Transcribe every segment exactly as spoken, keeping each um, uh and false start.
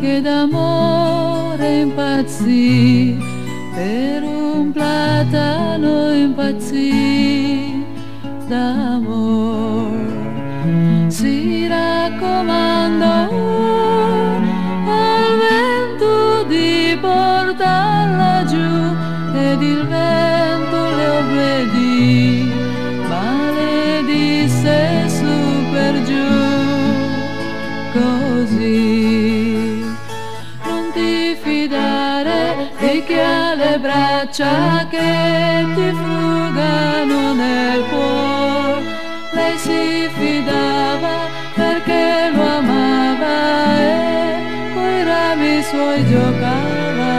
che d'amore impazzì, per un platano impazzì d'amor. Si raccomandò al vento di portarla giù, ed il vento le obbedì, maledisse su per giù. Così non ti fidare di chi ha le braccia che ti frugano nel cuore. Lei si fidava perché lo amava e coi rami suoi giocava.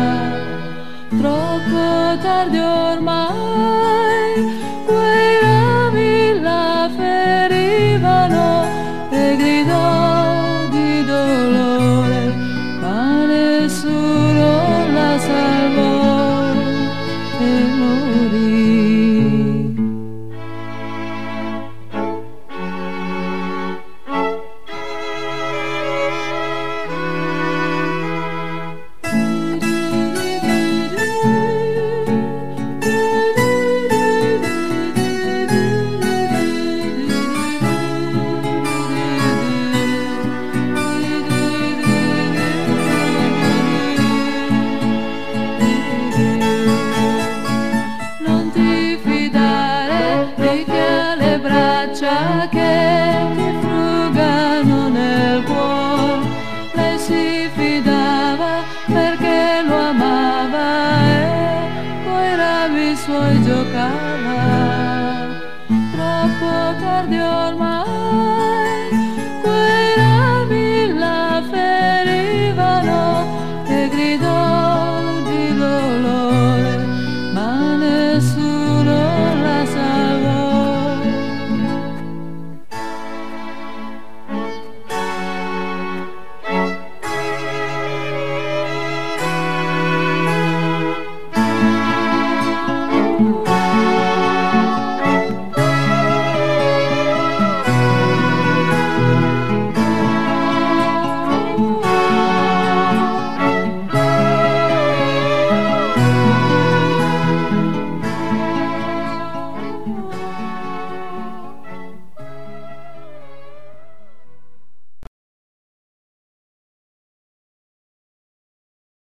Troppo tardi ormai quei rami la ferivano e gridò